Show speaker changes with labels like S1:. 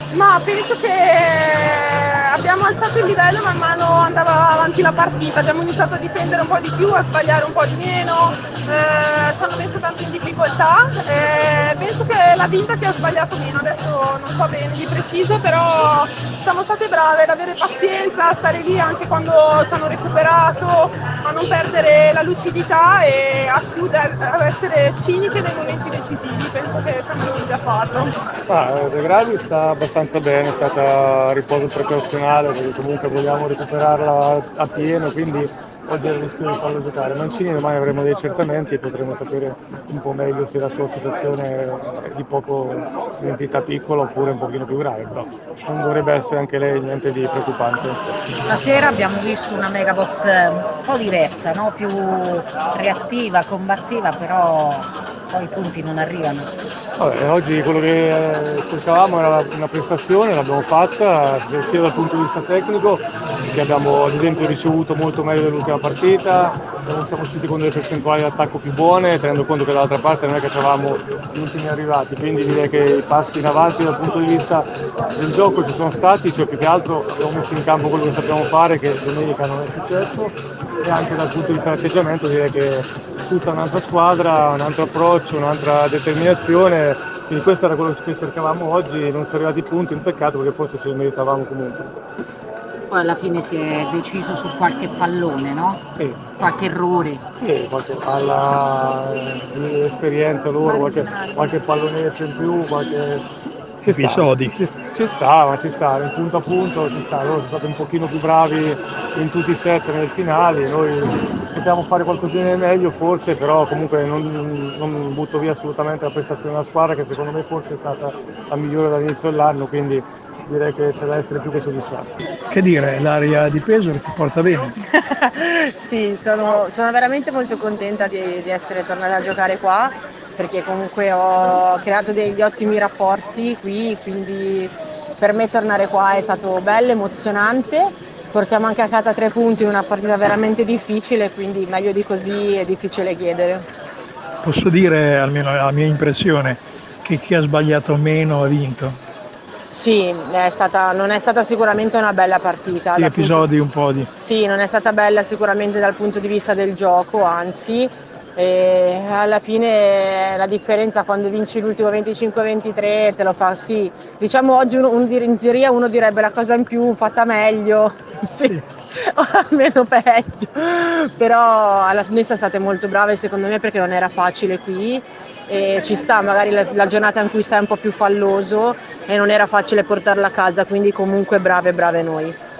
S1: Ma penso che abbiamo alzato il livello man mano andava avanti la partita, abbiamo iniziato a difendere un po' di più, a sbagliare un po' di meno, ci hanno messo tanto in difficoltà, penso che la vinta che ha sbagliato meno, adesso non so bene di preciso, però siamo state brave ad avere pazienza, a stare lì anche quando ci hanno recuperato, a non perdere la lucidità e a chiudere, a essere ciniche nei momenti decisivi, penso che siamo riusciti a farlo.
S2: De Gradi sta abbastanza bene, è stata a riposo precauzionale perché comunque vogliamo recuperarla a pieno, quindi oggi è il rischio di farlo giocare. Mancini domani avremo dei accertamenti e potremo sapere un po' meglio se la sua situazione è di poco di entità piccola oppure un pochino più grave, però non dovrebbe essere anche lei niente di preoccupante.
S3: Stasera abbiamo visto una Megabox un po' diversa, no? Più reattiva, combattiva, però poi i punti non arrivano.
S2: Vabbè, oggi quello che cercavamo era una prestazione, l'abbiamo fatta sia dal punto di vista tecnico, che abbiamo ad esempio ricevuto molto meglio dell'ultima partita, siamo usciti con delle percentuali di attacco più buone, tenendo conto che dall'altra parte non è che avevamo gli ultimi arrivati, quindi direi che i passi in avanti dal punto di vista del gioco ci sono stati, cioè più che altro abbiamo messo in campo quello che sappiamo fare, che domenica non è successo, e anche dal punto di vista dell'atteggiamento direi che tutta un'altra squadra, un altro approccio, un'altra determinazione, quindi questo era quello che cercavamo oggi, non sono arrivati i punti, un peccato perché forse ce li meritavamo comunque.
S3: Poi alla fine si è deciso su qualche pallone, no?
S2: Sì.
S3: Qualche errore.
S2: Sì, qualche palla di esperienza loro, qualche pallonetto in più, qualche...
S4: Episodi.
S2: Ci sta, in punto a punto ci sta, loro sono stati un pochino più bravi in tutti i set nel finale, noi potevamo fare qualcosina di meglio forse, però comunque non butto via assolutamente la prestazione della squadra che secondo me forse è stata la migliore dall'inizio dell'anno, quindi direi che c'è da essere più che soddisfatti.
S4: Che dire, l'aria di Pesaro ti porta bene?
S5: Sì, sono veramente molto contenta di essere tornata a giocare qua, perché comunque ho creato degli ottimi rapporti qui, quindi per me tornare qua è stato bello, emozionante. Portiamo anche a casa 3 punti in una partita veramente difficile, quindi meglio di così è difficile chiedere.
S4: Posso dire, almeno la mia impressione, che chi ha sbagliato meno ha vinto.
S5: Sì, non è stata sicuramente una bella partita.
S4: Sì, episodi un po' di...
S5: Sì, non è stata bella sicuramente dal punto di vista del gioco, anzi, e alla fine la differenza quando vinci l'ultimo 25-23 te lo fa, sì. Diciamo oggi in teoria uno direbbe la cosa in più fatta meglio, sì. O almeno peggio, però alla fine siamo state molto brave secondo me perché non era facile qui. E ci sta magari la giornata in cui sei un po' più falloso e non era facile portarla a casa, quindi comunque brave noi.